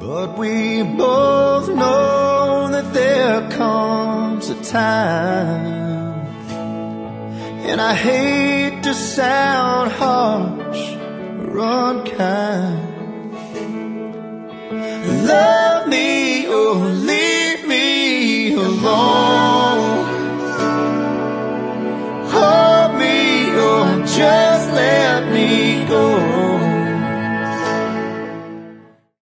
But we both know that there comes a time, and I hate to sound harsh or unkind. Love me or leave me alone.